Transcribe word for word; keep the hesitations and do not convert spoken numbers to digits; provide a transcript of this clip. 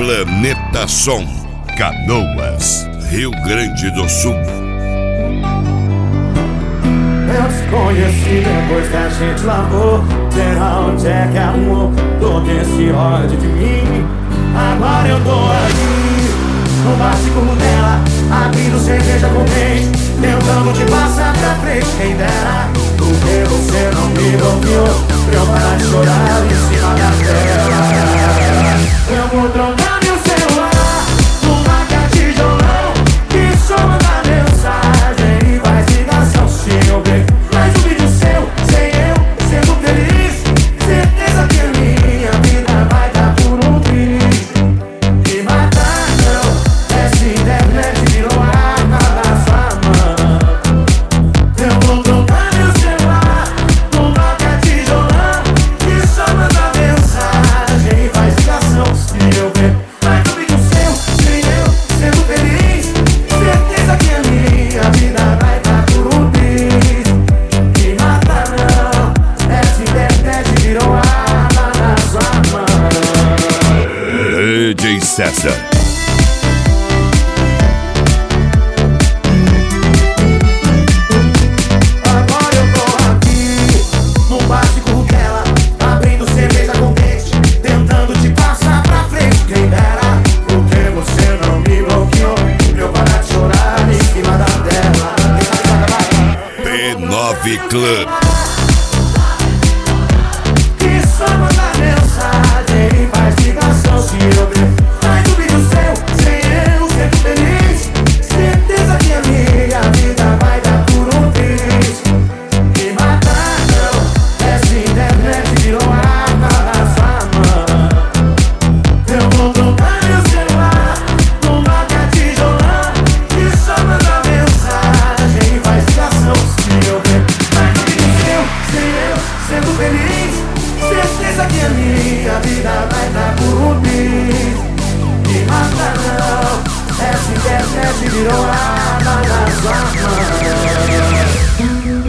Planeta Som, Canoas, Rio Grande do Sul. Eu te conheci depois que a gente lavou. Será onde é que arrumou todo esse ódio de mim? Agora eu tô aqui no básico dela, abrindo cerveja com quente, tentando te passar pra frente. Quem dera, porque você não me bloqueou pra eu parar de chorar em cima da tela. Eu vou trocar meu celular numa catijolão que só manda mensagem e faz ligação. Se eu ver mais um vídeo seu, sem eu sendo feliz, certeza que a minha vida vai dar por um triz. Me matar não, essa internet virou arma da sua mão. Eu vou trocar meu celular numa catijolão que só manda mensagem e faz ligação. Se eu ver mais um vídeo seu, sem eu sendo feliz, certeza que a minha vida vai dar por um triz. Me matar não, essa internet virou arma na sua mão. D J César. Agora eu tô aqui no básico dela, abrindo cerveja com quente, tentando te passar pra frente. Quem dera, porque você não me bloqueou pra eu parar de chorar em cima da tela. B nove Club. Que só manda mensagem e faz ligação. Se eu ver mais um vídeo seu, sem eu sendo feliz, certeza que a minha vida vai dar por um triz. Me matar não, essa internet virou arma na sua mão. Eu vou trocar meu celular numa catijolão que só manda mensagem e faz ligação. Se eu ver mais um vídeo seu, sem eu sendo feliz, certeza que a minha vida vai dar por um triz. Me mata não, essa internet virou arma na sua mão.